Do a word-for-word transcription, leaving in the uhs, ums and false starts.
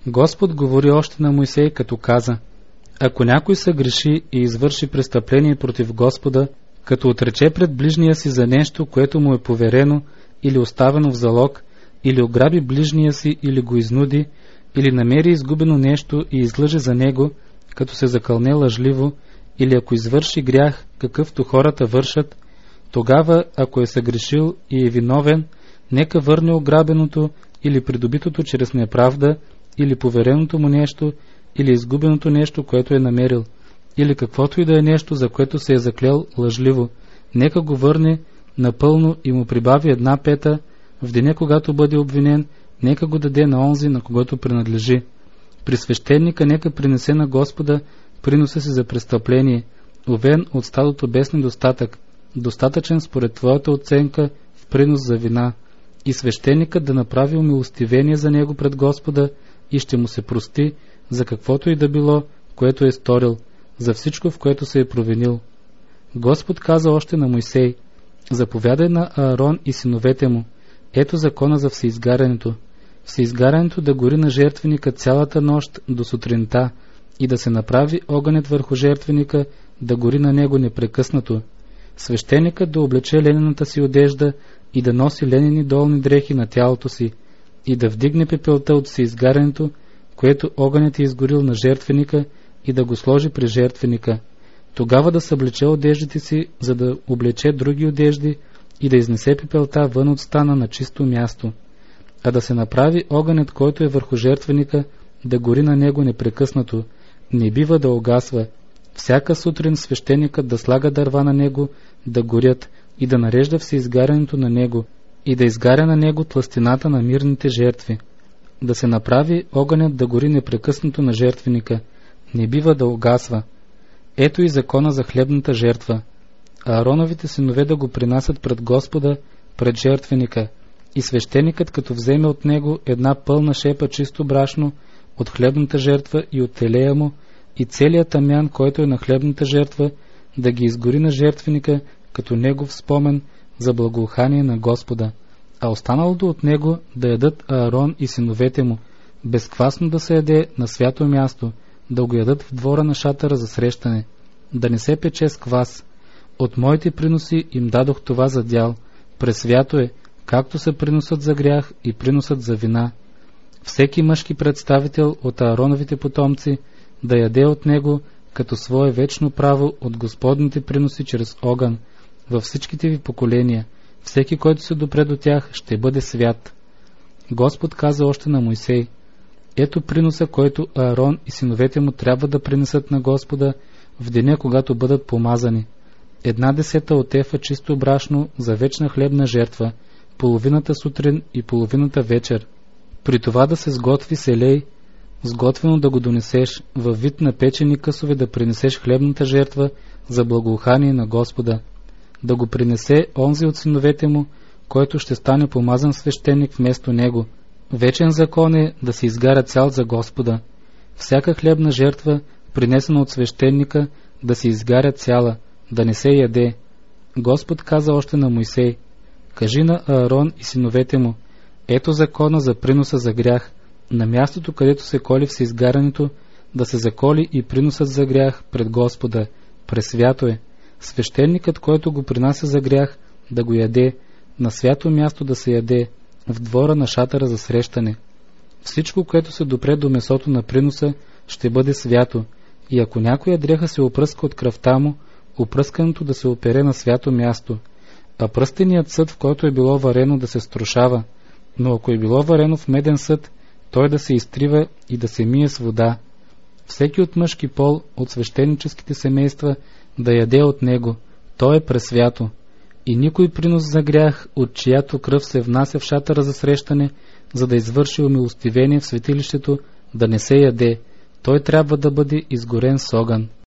Господ говори още на Мойсей, като каза: ако някой съгреши и извърши престъпление против Господа, като отрече пред ближния си за нещо, което му е поверено или оставено в залог, или ограби ближния си, или го изнуди, или намери изгубено нещо и излъже за него, като се закълне лъжливо, или ако извърши грях, какъвто хората вършат, тогава, ако е съгрешил и е виновен, нека върне ограбеното или придобитото чрез неправда, или повереното му нещо, или изгубеното нещо, което е намерил, или каквото и да е нещо, за което се е заклел лъжливо. Нека го върне напълно и му прибави една пета. В деня, когато бъде обвинен, нека го даде на онзи, на когото принадлежи. При свещеника нека принесе на Господа приноса си за престъпление, овен от стадото без недостатък, достатъчен според твоята оценка в принос за вина, и свещеникът да направи умилостивение за него пред Господа и ще му се прости за каквото и да било, което е сторил, за всичко, в което се е провинил. Господ каза още на Мойсей: заповядай на Аарон и синовете му, ето закона за всеизгарянето. Всеизгарянето да гори на жертвеника цялата нощ до сутринта и да се направи огънят върху жертвеника да гори на него непрекъснато. Свещеникът да облече ленената си одежда и да носи ленени долни дрехи на тялото си и да вдигне пепелта от всеизгарянето, което огънят е изгорил на жертвеника, и да го сложи при жертвеника. Тогава да съблече одеждите си, за да облече други одежди и да изнесе пепелта вън от стана на чисто място. А да се направи огънят, който е върху жертвеника, да гори на него непрекъснато, не бива да огасва. Всяка сутрин свещеникът да слага дърва на него да горят и да нарежда всеизгарянето на него и да изгаря на него тлъстината на мирните жертви. Да се направи огънят да гори непрекъснато на жертвеника, не бива да огасва. Ето и закона за хлебната жертва. Аароновите синове да го принасят пред Господа, пред жертвеника, и свещеникът, като вземе от него една пълна шепа чисто брашно от хлебната жертва и от телея му, и целият тамян, който е на хлебната жертва, да ги изгори на жертвеника като негов спомен за благоухание на Господа, а останалото от него да ядат Аарон и синовете му, безквасно да се яде на свято място, да го ядат в двора на шатъра за срещане, да не се пече с квас. От моите приноси им дадох това за дял, пресвято е, както са приносът за грях и приносът за вина. Всеки мъжки представител от Аароновите потомци да яде от него като свое вечно право от Господните приноси чрез огън във всичките ви поколения. Всеки, който се допре до тях, ще бъде свят. Господ каза още на Мойсей: ето приноса, който Аарон и синовете му трябва да принесат на Господа в деня, когато бъдат помазани. Една десета от ефа чисто брашно за вечна хлебна жертва, половината сутрин и половината вечер. При това да се сготви селей, сготвено да го донесеш, във вид на печени късове да принесеш хлебната жертва за благоухание на Господа. Да го принесе онзи от синовете му, който ще стане помазан свещеник вместо него. Вечен закон е да се изгаря цял за Господа. Всяка хлебна жертва, принесена от свещеника, да се изгаря цяла, да не се яде. Господ каза още на Мойсей: кажи на Аарон и синовете му: ето закона за приноса за грях. На мястото, където се коли всеизгарянето, да се заколи и приносът за грях пред Господа. Пресвято е. Свещеникът, който го принася за грях, да го яде, на свято място да се яде, в двора на шатъра за срещане. Всичко, което се допре до месото на приноса, ще бъде свято, и ако някоя дреха се опръска от кръвта му, опръскането да се опере на свято място, а пръстеният съд, в който е било варено, да се струшава, но ако е било варено в меден съд, той да се изтрива и да се мие с вода. Всеки от мъжки пол от свещеническите семейства да яде от него, то е пресвято. И никой принос за грях, от чиято кръв се внася в шатъра за срещане, за да извърши умилостивение в светилището, да не се яде, той трябва да бъде изгорен с огън.